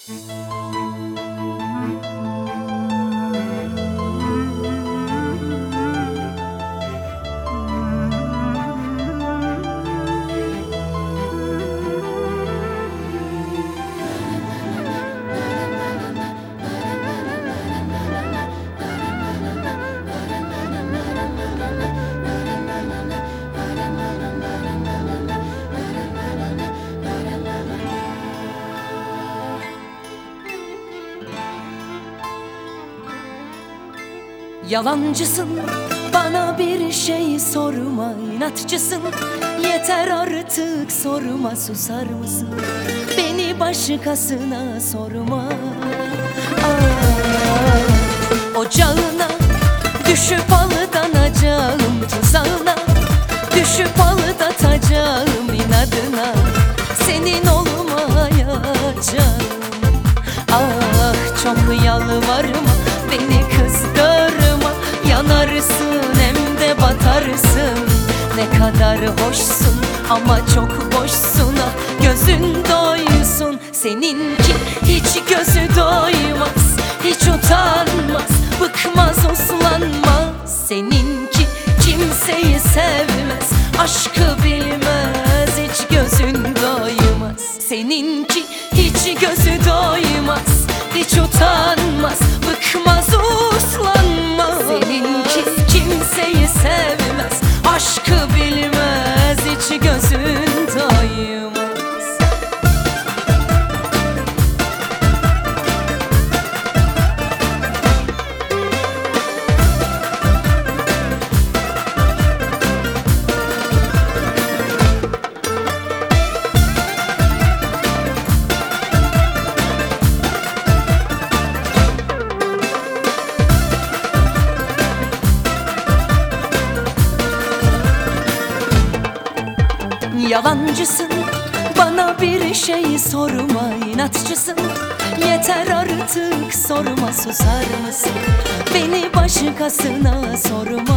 Yalancısın, bana bir şey sorma, inatçısın. Yeter artık sorma, susar mısın? Beni başkasına sorma. Ocağına düşüp aldanacağım, tuzağına düşüp aldatacağım inadına. Senin olmayacağım. Ah çok yalvarma, beni kızdırma. Yanarsın hem de batarsın. Ne kadar hoşsun ama çok boşsun. Ah gözün doysun. Seninki hiç gözü doymaz, hiç utanmaz, bıkmaz, uslanmaz. Seninki kimseyi sevmez, aşkı bilmez, hiç gözün doymaz. Seninki hiç gözü doymaz, hiç utanmaz, bıkmaz, uslanmaz. Seninki kimseyi sevmez, aşkı bilmez, hiç gözün doymaz. Yalancısın, bana bir şey sorma, inatçısın. Yeter artık sorma, susar mısın? Beni başkasına sorma.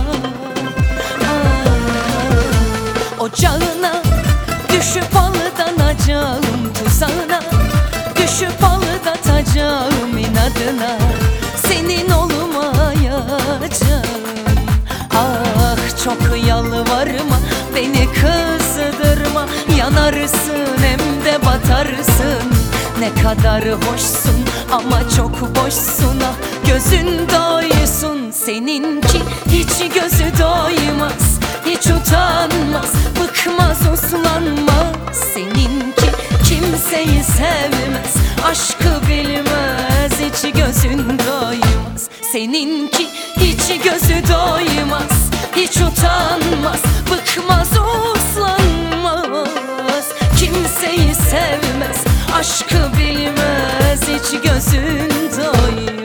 Ocağına düşüp aldanacağım, tuzağına düşüp aldatacağım inadına. Senin olmayacağım. Ah çok yalvarma, beni kızdırma. Yanarsın hem de batarsın. Ne kadar hoşsun ama çok boşsun. Ah gözün doysun. Seninki hiç gözü doymaz, hiç utanmaz, bıkmaz, uslanmaz. Seninki kimseyi sevmez, aşkı bilmez, hiç gözün doymaz. Seninki hiç gözü doymaz, hiç utanmaz, bıkmaz, uslanmaz. Kimseyi sevmez, aşkı bilmez, hiç gözün doymaz.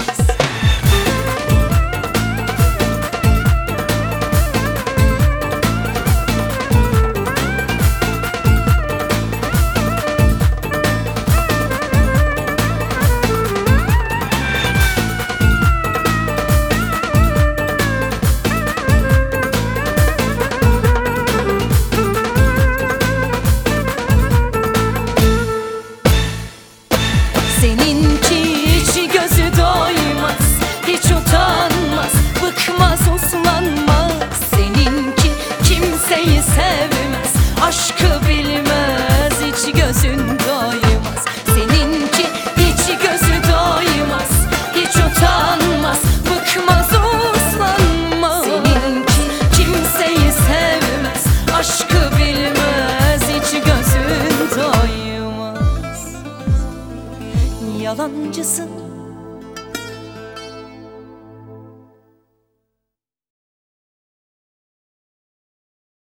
Seninki hiç gözü doymaz, hiç utanmaz, bıkmaz, uslanmaz. Seninki kimseyi sevmez, aşkı bilmez, hiç gözün doymaz. Seninki hiç gözü doymaz, hiç utanmaz, bıkmaz, uslanmaz. Seninki kimseyi sevmez, aşkı bilmez, hiç gözün doymaz. Yalancısın,